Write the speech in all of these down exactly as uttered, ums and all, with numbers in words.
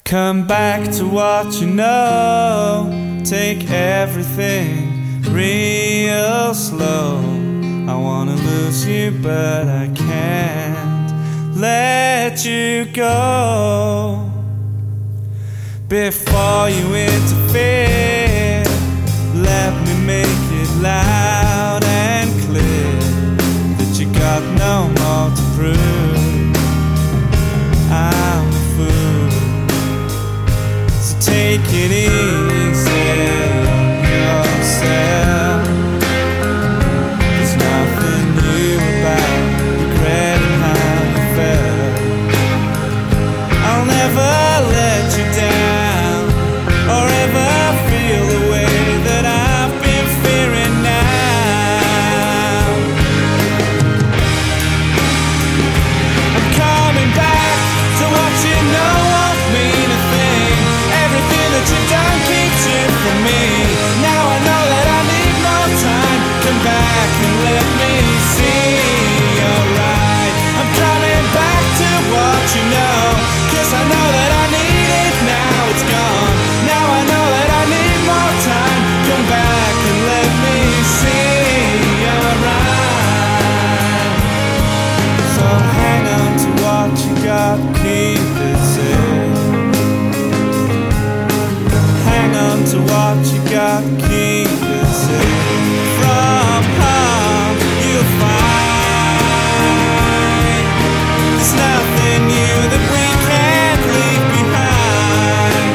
Come back to what you know. Take everything real slow. I wanna lose you, but I can't let you go. Before you interfere, let me make it loud and clear that you got no more to prove. I'm a fool, so take it easy on yourself. There's nothing new about regretting how you felt. I'll never let you down or ever feel the way that I've been fearing now. I'm coming back to what you know won't mean a thing. Everything that you've done keeps it from me. Now I know that I need more time. Come back and let me see you're right. I'm coming back to what you know, 'cause I know that I need it. Now it's gone. Now I know that I need more time. Come back and let me see you're right. So hang on to what you got, keep it safe. Hang on to what you got, keep it safe. From harm you'll find there's nothing new that we can't leave behind.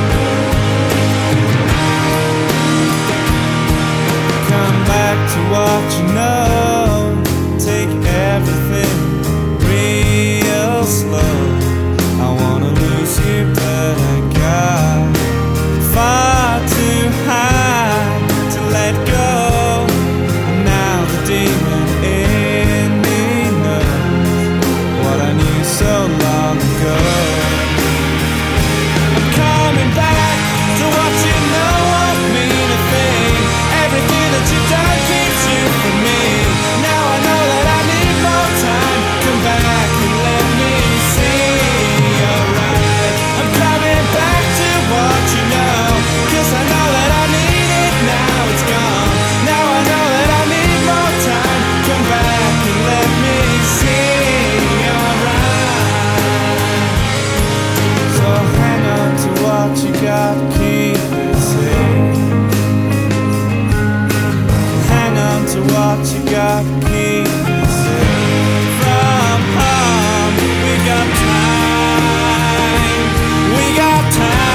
Come back to what you know. Take everything real slow. I wanna lose you, but I got far too high to let go. And now the demon in me knows what I knew so long ago. I'm coming back to what you know won't mean a thing. Everything that you've done keeps you from me. Now I know that I need more time. Come back and let me see you're right. I'm coming back to what you know, 'cause I know that I need it. Now it's gone. Now I know that I need more time. Come back and let me see you're right. So hang on to what you got, keep it safe. Hang on to what you got, keep it safe. From harm, we got time. We got time.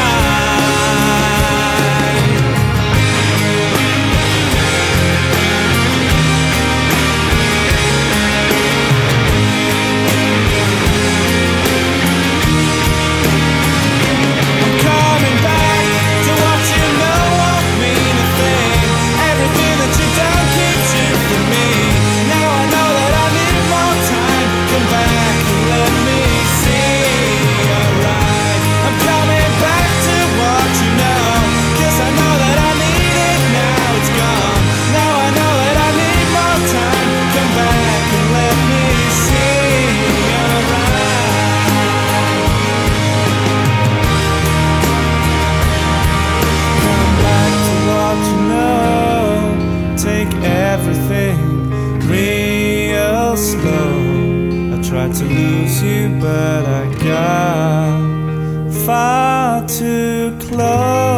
I'm coming back to what you know won't mean a thing. Everything that you've done keeps you from me. Now I know that I need more time. Come back and let me see you're right. I'm coming back to what you know, 'cause I know that I need it. Now it's gone. Now I know that I need more time. Come back and let me see you're right. Come back to what you know. Take everything real slow. I tried to lose you, but I got far too close.